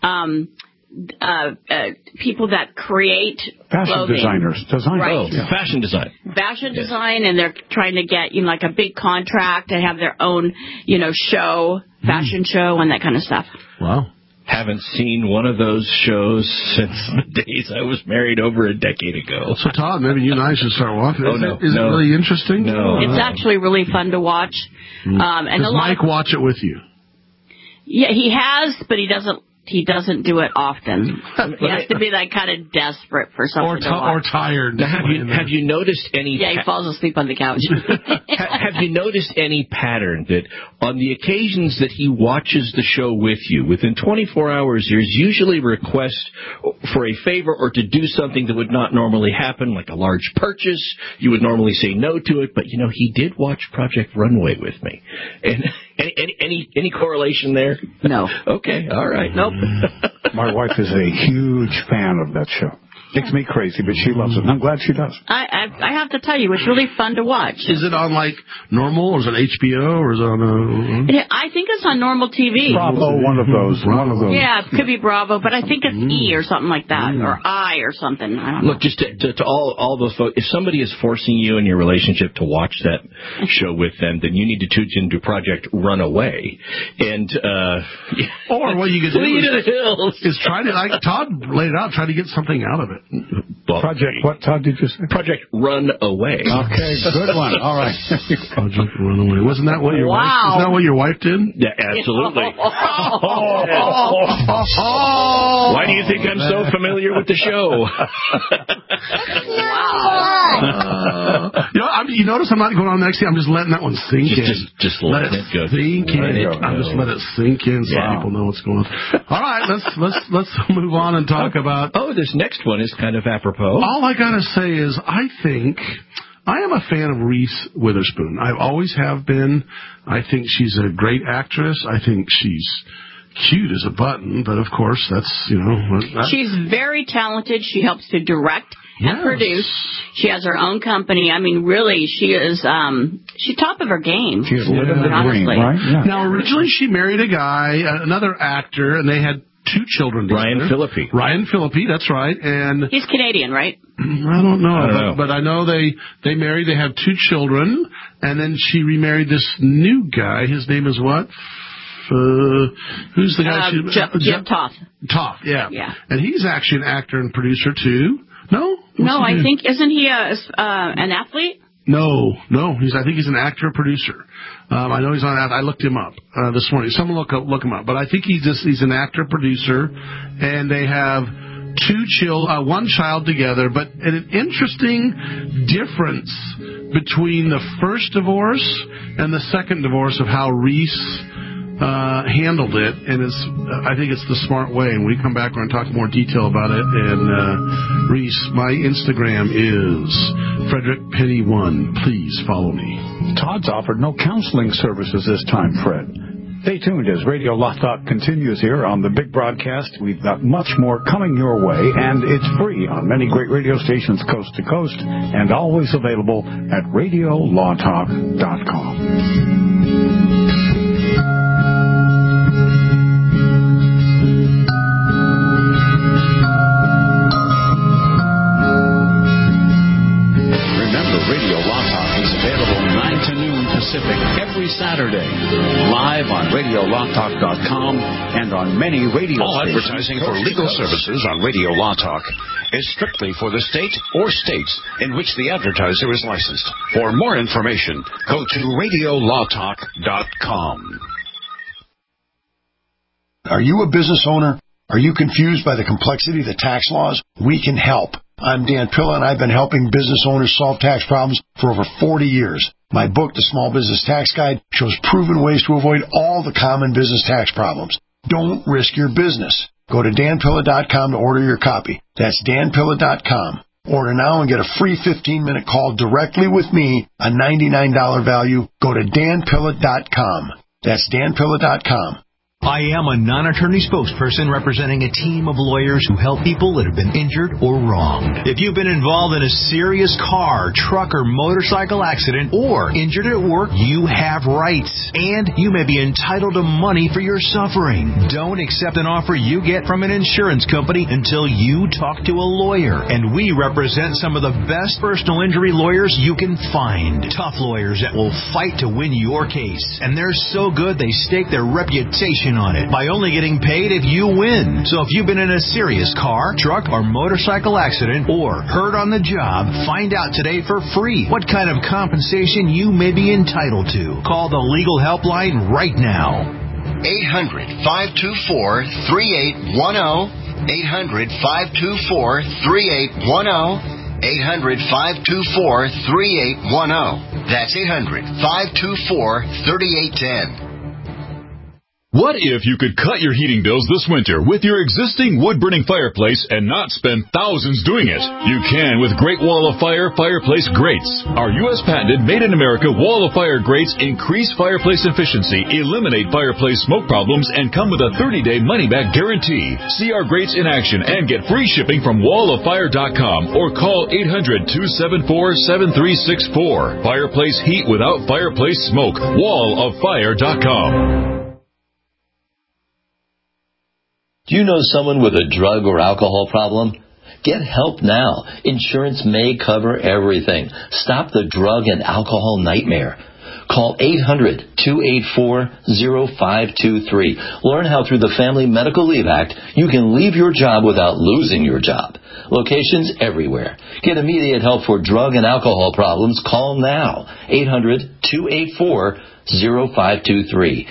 Speaker 6: people that create
Speaker 3: fashion
Speaker 6: clothing.
Speaker 3: designers.
Speaker 6: Right.
Speaker 5: Oh, yeah. Fashion design.
Speaker 6: Fashion design, and they're trying to get like a big contract to have their own show, fashion show, and that kind of stuff.
Speaker 4: Wow.
Speaker 5: haven't seen one of those shows since the days I was married over a decade ago.
Speaker 4: So, Todd, maybe you and I should start watching. Is it
Speaker 5: no.
Speaker 4: really interesting?
Speaker 5: No.
Speaker 6: It's actually really fun to watch. And
Speaker 4: does Mike watch it with you?
Speaker 6: Yeah, he has, but he doesn't do it often. He has to be like kind of desperate for something to watch.
Speaker 4: Or tired.
Speaker 5: Now, have you noticed any...
Speaker 6: Yeah, he falls asleep on the couch.
Speaker 5: Have you noticed any pattern that on the occasions that he watches the show with you, within 24 hours, there's usually a request for a favor or to do something that would not normally happen, like a large purchase? You would normally say no to it, but, he did watch Project Runway with me. And any correlation there?
Speaker 6: No.
Speaker 5: Okay, all right. Nope.
Speaker 3: My wife is a huge fan of that show. Makes me crazy, but she loves it. I'm glad she does.
Speaker 6: I have to tell you, it's really fun to watch.
Speaker 4: Is it on, normal, or is it HBO, or is it on
Speaker 6: I think it's on normal TV.
Speaker 3: Bravo, one of those.
Speaker 6: Yeah, it could be Bravo, but I think it's E or something like that, or I or something. I don't know.
Speaker 5: Look, just to all those folks, if somebody is forcing you in your relationship to watch that show with them, then you need to tune into Project Runaway. And,
Speaker 4: or what you could do
Speaker 5: is
Speaker 4: try to, like Todd laid it out, try to get something out of it.
Speaker 3: Project, what, Todd, did you say?
Speaker 5: Project Runaway.
Speaker 3: Okay, good one. All right.
Speaker 4: Project Runaway. Wasn't that what your wife did?
Speaker 5: Yeah, absolutely. Why do you think I'm so familiar with the show?
Speaker 4: You notice I'm not going on the next thing. I'm just letting that one sink in.
Speaker 5: Just let it go.
Speaker 4: Sink in. I'm just let it sink in so people know what's going on. All right, let's move on and talk about.
Speaker 5: Oh, this next one is kind of apropos.
Speaker 4: All I gotta say is I think I am a fan of Reese Witherspoon. I always have been. I think she's a great actress. I think she's cute as a button, but of course that's
Speaker 6: she's very talented. She helps to direct and produce. She has her own company. I mean, really, she is she's top of her game.
Speaker 3: She's living the dream, right? Yeah.
Speaker 4: Now, originally she married a guy, another actor, and they had 2 children together. Ryan Phillippe, that's right. And
Speaker 6: he's Canadian, right?
Speaker 4: I don't know. But I know they married. They have 2 children, and then she remarried this new guy. His name is what? Who's the guy?
Speaker 6: Jim Toth.
Speaker 4: Toth, yeah. And he's actually an actor and producer too. No?
Speaker 6: I think, isn't he an athlete?
Speaker 4: No. I think he's an actor producer. I know he's on. I looked him up this morning. Someone look him up. But I think he's an actor producer, and they have 1 child together. But an interesting difference between the first divorce and the second divorce of how Reese handled it, and I think it's the smart way. And when we come back, we're going to talk more detail about it. And Reese, my Instagram is FrederickPenny1. Please follow me.
Speaker 3: Todd's offered no counseling services this time, Fred. Stay tuned as Radio Lot Talk continues here on the big broadcast. We've got much more coming your way, and it's free on many great radio stations coast to coast, and always available at RadioLawTalk.com. Every Saturday, live on RadioLawTalk.com and on many radio
Speaker 2: All
Speaker 3: stations.
Speaker 2: Advertising for legal services on Radio Law Talk is strictly for the state or states in which the advertiser is licensed. For more information, go to RadioLawTalk.com.
Speaker 19: Are you a business owner? Are you confused by the complexity of the tax laws? We can help. I'm Dan Pilla, and I've been helping business owners solve tax problems for over 40 years. My book, The Small Business Tax Guide, shows proven ways to avoid all the common business tax problems. Don't risk your business. Go to danpilla.com to order your copy. That's danpilla.com. Order now and get a free 15-minute call directly with me, a $99 value. Go to danpilla.com. That's danpilla.com.
Speaker 20: I am a non-attorney spokesperson representing a team of lawyers who help people that have been injured or wronged. If you've been involved in a serious car, truck, or motorcycle accident or injured at work, you have rights, and you may be entitled to money for your suffering. Don't accept an offer you get from an insurance company until you talk to a lawyer, and we represent some of the best personal injury lawyers you can find. Tough lawyers that will fight to win your case, and they're so good they stake their reputation commission on it by only getting paid if you win. So if you've been in a serious car, truck, or motorcycle accident or hurt on the job, find out today for free what kind of compensation you may be entitled to. Call the legal helpline right now.
Speaker 21: 800-524-3810. 800-524-3810. 800-524-3810. That's 800-524-3810.
Speaker 11: What if you could cut your heating bills this winter with your existing wood-burning fireplace and not spend thousands doing it? You can with Great Wall of Fire fireplace grates. Our U.S. patented made-in-America Wall of Fire grates increase fireplace efficiency, eliminate fireplace smoke problems, and come with a 30-day money-back guarantee. See our grates in action and get free shipping from walloffire.com or call 800-274-7364. Fireplace heat without fireplace smoke. walloffire.com.
Speaker 22: Do you know someone with a drug or alcohol problem? Get help now. Insurance may cover everything. Stop the drug and alcohol nightmare. Call 800-284-0523. Learn how through the Family Medical Leave Act you can leave your job without losing your job. Locations everywhere. Get immediate help for drug and alcohol problems. Call now. 800-284-0523.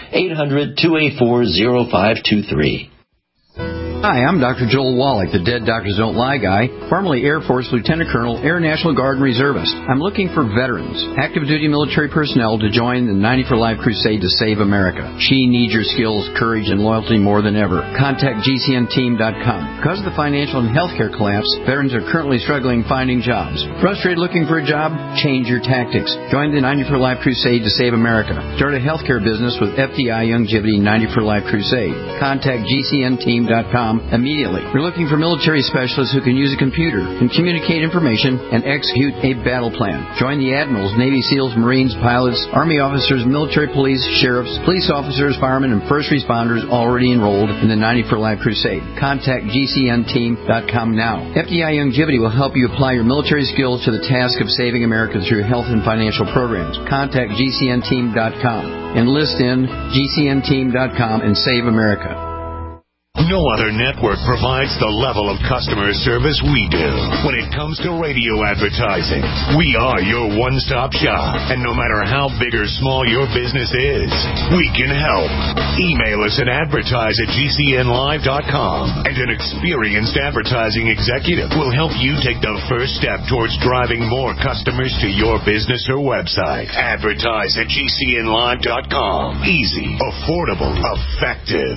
Speaker 22: 800-284-0523.
Speaker 18: Hi, I'm Dr. Joel Wallach, the Dead Doctors Don't Lie guy, formerly Air Force Lieutenant Colonel, Air National Guard and Reservist. I'm looking for veterans, active duty military personnel to join the 90 for Life crusade to save America. She needs your skills, courage, and loyalty more than ever. Contact GCNteam.com. Because of the financial and healthcare collapse, veterans are currently struggling finding jobs. Frustrated looking for a job? Change your tactics. Join the 90 for Life crusade to save America. Start a healthcare business with FDI Youngevity 90 for Life crusade. Contact GCNteam.com immediately. We're looking for military specialists who can use a computer and communicate information and execute a battle plan. Join the admirals, Navy SEALs, Marines, pilots, Army officers, military police, sheriffs, police officers, firemen, and first responders already enrolled in the 90 for Life crusade. Contact GCNteam.com now. FDI Youngevity will help you apply your military skills to the task of saving America through health and financial programs. Contact GCNteam.com. Enlist in GCNteam.com and save America.
Speaker 23: No other network provides the level of customer service we do. When it comes to radio advertising, we are your one-stop shop. And no matter how big or small your business is, we can help. Email us at advertise@gcnlive.com, and an experienced advertising executive will help you take the first step towards driving more customers to your business or website. Advertise@gcnlive.com. Easy, affordable, effective.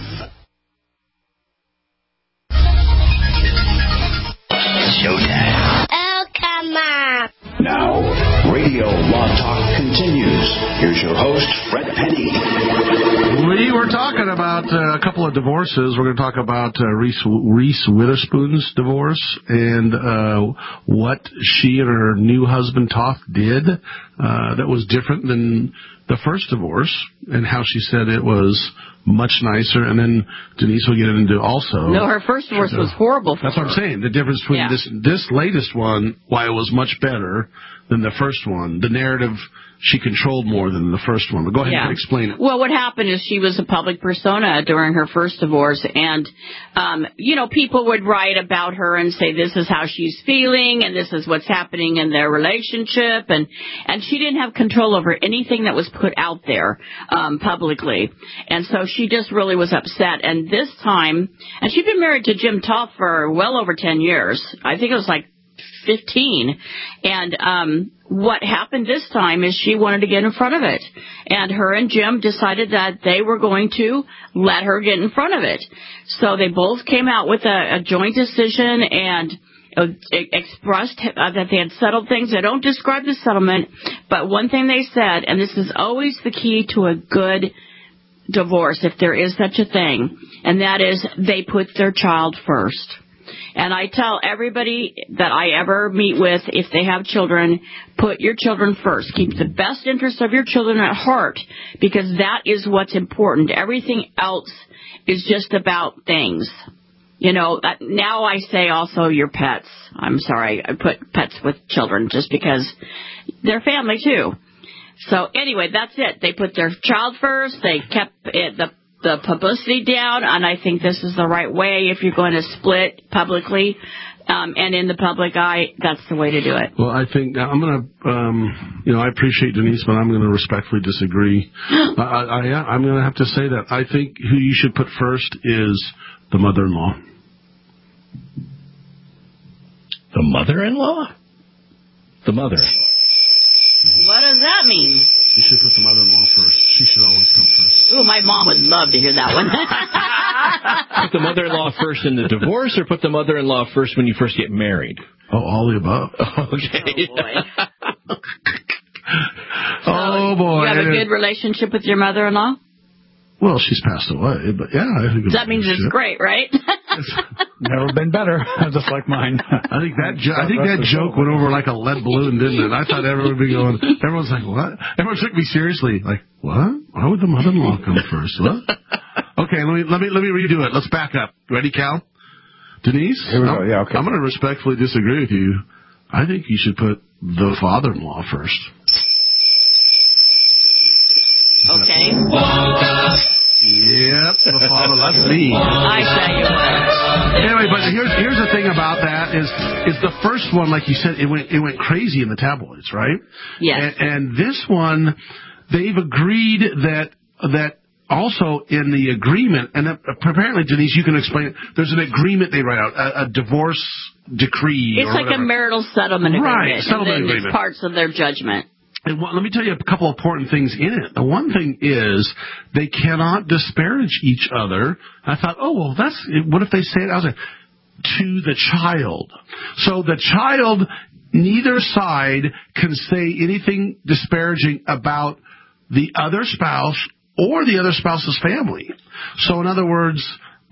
Speaker 12: Showtime. Oh, come on.
Speaker 2: Now, Radio Law Talk continues. Here's your host, Fred Penny.
Speaker 4: We were talking about a couple of divorces. We're going to talk about Reese Witherspoon's divorce and what she and her new husband, Toth, did that was different than the first divorce, and how she said it was much nicer. And then Denise will get into also.
Speaker 6: No, her first divorce was horrible for her.
Speaker 4: That's what I'm saying. The difference between this latest one, why it was much better than the first one. The narrative she controlled more than the first one. But go ahead and explain it.
Speaker 6: Well, what happened is she was a public persona during her first divorce, and, people would write about her and say this is how she's feeling, and this is what's happening in their relationship, and she didn't have control over anything that was put out there publicly. And so she just really was upset. And this time, and she'd been married to Jim Toth for well over 10 years. I think it was like 15. And what happened this time is she wanted to get in front of it. And her and Jim decided that they were going to let her get in front of it. So they both came out with a joint decision and expressed that they had settled things. They don't describe the settlement, but one thing they said, and this is always the key to a good divorce, if there is such a thing, and that is they put their child first. And I tell everybody that I ever meet with, if they have children, put your children first. Keep the best interests of your children at heart, because that is what's important. Everything else is just about things. Now I say also your pets. I'm sorry, I put pets with children just because they're family too. So anyway, that's it. They put their child first. They kept the the publicity down, and I think this is the right way if you're going to split publicly. And in the public eye, that's the way to do it.
Speaker 4: Well, I think I'm going to, I appreciate Denise, but I'm going to respectfully disagree. I'm going to have to say that I think who you should put first is the mother-in-law.
Speaker 5: The mother-in-law? The mother.
Speaker 6: What does that mean?
Speaker 4: You should put the mother-in-law first. She should always come first.
Speaker 6: Oh, my mom would love to hear that one.
Speaker 5: Put the mother-in-law first in the divorce, or put the mother-in-law first when you first get married?
Speaker 4: Oh, all the above.
Speaker 5: Okay.
Speaker 6: Oh, boy.
Speaker 4: Oh, boy.
Speaker 6: You have a good relationship with your mother-in-law?
Speaker 4: Well, she's passed away, but yeah, I think
Speaker 6: that means it's great, right?
Speaker 3: Never been better, just like mine.
Speaker 4: I think that joke went over like a lead balloon, didn't it? I thought everyone would be going. Everyone's like, "What?" Everyone took me seriously. Like, what? Why would the mother-in-law come first? What? Okay, let me redo it. Let's back up. Ready, Cal? Denise?
Speaker 3: Here we go. Yeah, okay.
Speaker 4: I'm going to respectfully disagree with you. I think you should put the father-in-law first.
Speaker 6: Okay.
Speaker 4: Yep, the father. That's me.
Speaker 6: I tell you what.
Speaker 4: Anyway, but here's the thing about that is the first one, like you said, it went crazy in the tabloids, right?
Speaker 6: Yes.
Speaker 4: And this one, they've agreed that also in the agreement, and apparently, Denise, you can explain it. There's an agreement they write out, a divorce decree.
Speaker 6: It's like a marital settlement agreement.
Speaker 4: Right, settlement agreement.
Speaker 6: It's parts of their judgment.
Speaker 4: And let me tell you a couple of important things in it. The one thing is they cannot disparage each other. I thought, oh, well, what if they say it? I was like, to the child. So the child, neither side can say anything disparaging about the other spouse or the other spouse's family. So in other words,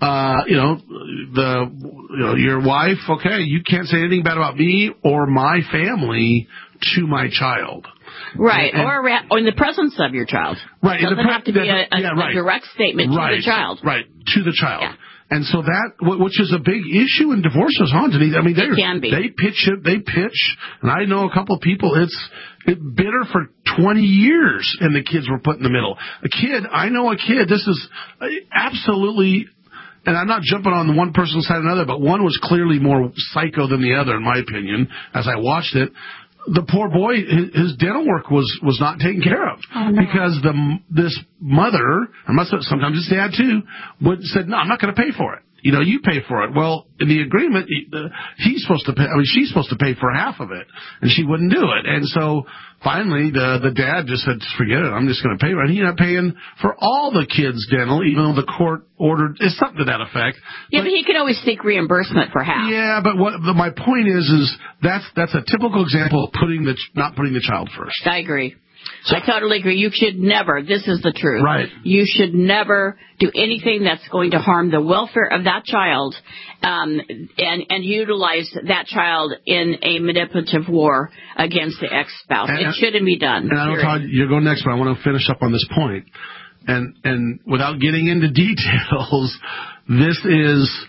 Speaker 4: your wife, okay, you can't say anything bad about me or my family to my child.
Speaker 6: Right, or in the presence of your child.
Speaker 4: Right.
Speaker 6: It doesn't have to be a direct statement to the child.
Speaker 4: Right, to the child.
Speaker 6: Yeah.
Speaker 4: And so which is a big issue in divorces, huh, Denise? I mean,
Speaker 6: it can be.
Speaker 4: They pitch, and I know a couple of people, it's bitter for 20 years, and the kids were put in the middle. I know a kid, this is absolutely, and I'm not jumping on the one person's side or another, but one was clearly more psycho than the other, in my opinion, as I watched it. The poor boy, his dental work was not taken care of.
Speaker 6: Oh, no.
Speaker 4: Because this mother, sometimes his dad too, said, no, I'm not going to pay for it. You pay for it. Well, in the agreement, she's supposed to pay for half of it, and she wouldn't do it. And so finally, the dad just said, forget it, I'm just going to pay for it. And he ended up paying for all the kids' dental, even though the court ordered, it's something to that effect.
Speaker 6: Yeah, but he can always seek reimbursement for half.
Speaker 4: Yeah, but my point is that's a typical example of not putting the child first.
Speaker 6: I agree. I totally agree. You should never, this is the truth.
Speaker 4: Right.
Speaker 6: You should never do anything that's going to harm the welfare of that child, and utilize that child in a manipulative war against the ex-spouse. It shouldn't be done.
Speaker 4: And I don't know how you're going next, but I want to finish up on this point. And without getting into details, this is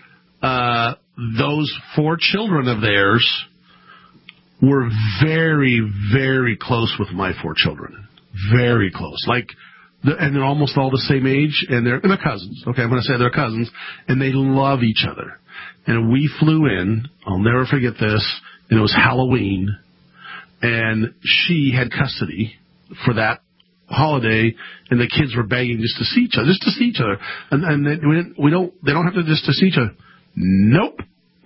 Speaker 4: those 4 children of theirs were very, very close with my 4 children. Very close. And they're almost all the same age, and they're cousins. Okay, I'm going to say they're cousins, and they love each other. And we flew in, I'll never forget this, and it was Halloween, and she had custody for that holiday, and the kids were begging just to see each other. And they don't have to just to see each other. Nope.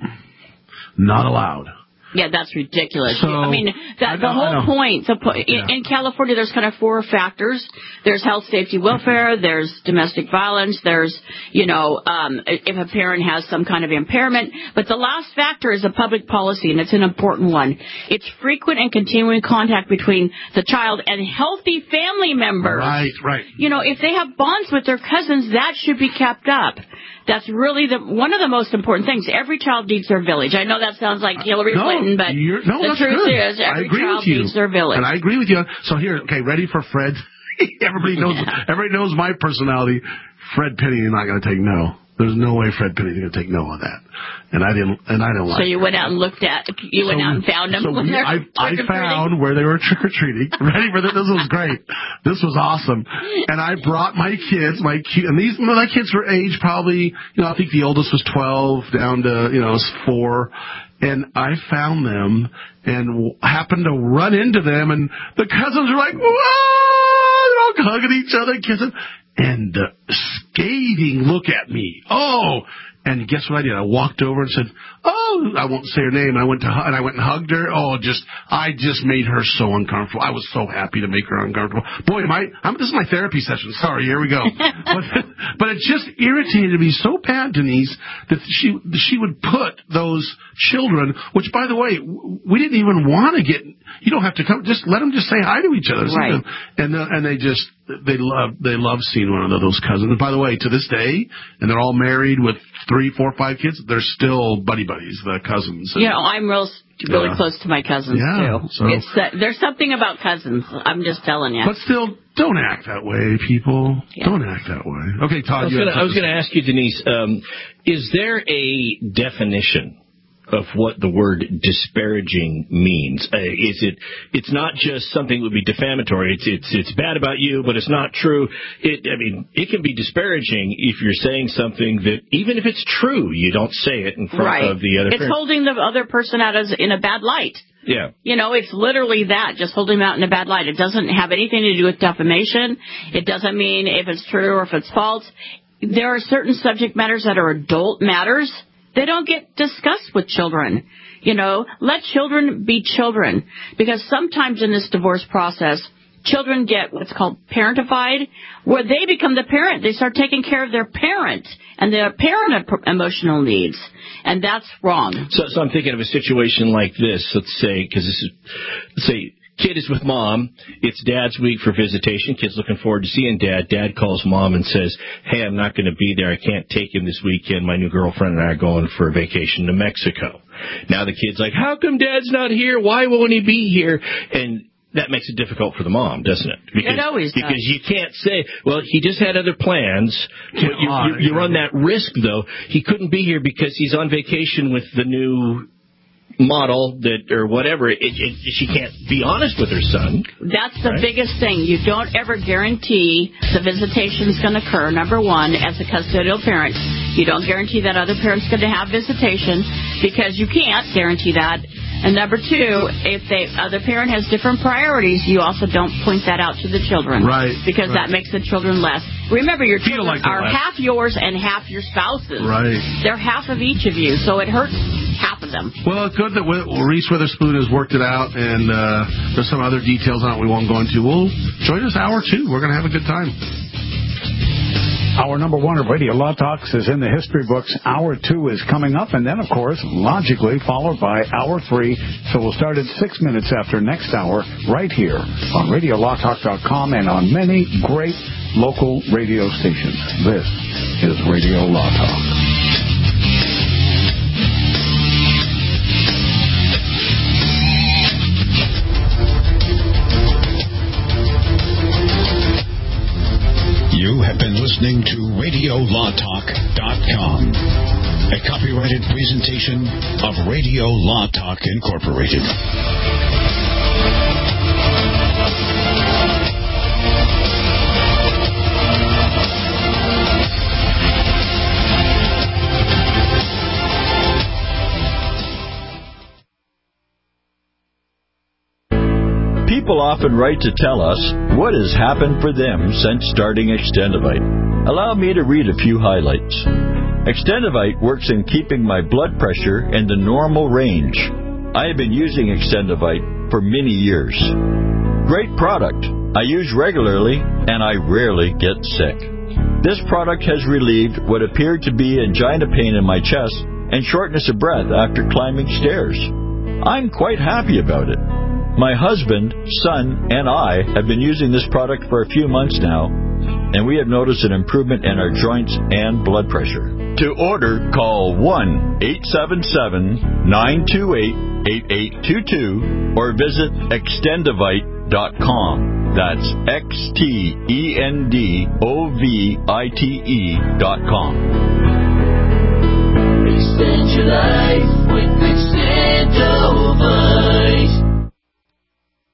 Speaker 4: Not allowed.
Speaker 6: Yeah, that's ridiculous. So, I mean, the whole point, in California, there's kind of 4 factors. There's health, safety, welfare. There's domestic violence. There's, if a parent has some kind of impairment. But the last factor is a public policy, and it's an important one. It's frequent and continuing contact between the child and healthy family members.
Speaker 4: Right.
Speaker 6: If they have bonds with their cousins, that should be kept up. That's really one of the most important things. Every child needs their village. I know that sounds like Hillary Clinton, but the truth is every child needs their village.
Speaker 4: And I agree with you. So here, okay, ready for Fred? Everybody knows my personality. Fred Penny, you're not going to take no. There's no way Fred Penny's going to take no on that. And I didn't like it.
Speaker 6: So you went out and looked at, went out and found them.
Speaker 4: I found where they were trick-or-treating. Ready for this? This was great. This was awesome. And I brought my kids, my kids were age probably, I think the oldest was 12 down to, 4. And I found them and happened to run into them, and the cousins were like, whoa! They're all hugging each other, kissing. And scathing look at me. Oh! And guess what I did? I walked over and said, "Oh, I won't say her name." And I went and hugged her. Oh, I just made her so uncomfortable. I was so happy to make her uncomfortable. Boy, this is my therapy session. Sorry, here we go. but it just irritated me so bad, Denise, that she would put those children, which by the way, we didn't even want to get. You don't have to come. Just let them just say hi to each other.
Speaker 6: Right.
Speaker 4: And they love seeing one of those cousins. And by the way, to this day, and they're all married with 3, 4, 5 kids, they're still buddies, the cousins.
Speaker 6: I'm really close to my cousins, too.
Speaker 4: So,
Speaker 6: there's something about cousins, I'm just telling you.
Speaker 4: But still, don't act that way, people. Yeah. Don't act that way. Okay, Todd,
Speaker 5: I was going to ask you, Denise, is there a definition of what the word disparaging means? It's not just something that would be defamatory. It's bad about you, but it's not true. It can be disparaging if you're saying something that, even if it's true, you don't say it in front of the other person.
Speaker 6: It's holding the other person out in a bad light.
Speaker 5: Yeah.
Speaker 6: It's literally that, just holding them out in a bad light. It doesn't have anything to do with defamation. It doesn't mean if it's true or if it's false. There are certain subject matters that are adult matters. They don't get discussed with children. Let children be children. Because sometimes in this divorce process, children get what's called parentified, where they become the parent. They start taking care of their parent and their parent emotional needs. And that's wrong.
Speaker 5: So I'm thinking of a situation like this. Let's say kid is with mom. It's Dad's week for visitation. Kid's looking forward to seeing Dad. Dad calls Mom and says, "Hey, I'm not going to be there. I can't take him this weekend. My new girlfriend and I are going for a vacation to Mexico." Now the kid's like, "How come Dad's not here? Why won't he be here?" And that makes it difficult for the mom, doesn't it?
Speaker 6: It always does.
Speaker 5: Because you can't say, well, he just had other plans. You run that risk, though. He couldn't be here because he's on vacation with the new model or whatever. She can't be honest with her son.
Speaker 6: That's the biggest thing. You don't ever guarantee the visitation is going to occur. Number one, as a custodial parent, you don't guarantee that other parent's going to have visitation because you can't guarantee that. And number two, if the other parent has different priorities, you also don't point that out to the children.
Speaker 4: Right.
Speaker 6: Because that makes the children less. Remember, your children are half yours and half your spouse's.
Speaker 4: Right.
Speaker 6: They're half of each of you, so it hurts half of them.
Speaker 4: Well, it's good that Reese Witherspoon has worked it out, and there's some other details on it we won't go into. Well, join us hour 2. We're going to have a good time.
Speaker 3: Hour number 1 of Radio Law Talks is in the history books. Hour 2 is coming up, and then, of course, logically followed by Hour 3. So we'll start at 6 minutes after next hour right here on RadioLawTalk.com and on many great local radio stations. This is Radio Law Talk.
Speaker 2: You have been listening to RadioLawTalk.com, a copyrighted presentation of Radio Law Talk Incorporated.
Speaker 1: People often write to tell us what has happened for them since starting Extendivite. Allow me to read a few highlights. Extendivite works in keeping my blood pressure in the normal range. I have been using Extendivite for many years. Great product. I use regularly and I rarely get sick. This product has relieved what appeared to be angina pain in my chest and shortness of breath after climbing stairs. I'm quite happy about it. My husband, son, and I have been using this product for a few months now, and we have noticed an improvement in our joints and blood pressure. To order, call 1-877-928-8822 or visit Extendivite.com. That's Extendovite.com.
Speaker 7: Spend your life with Extendovite.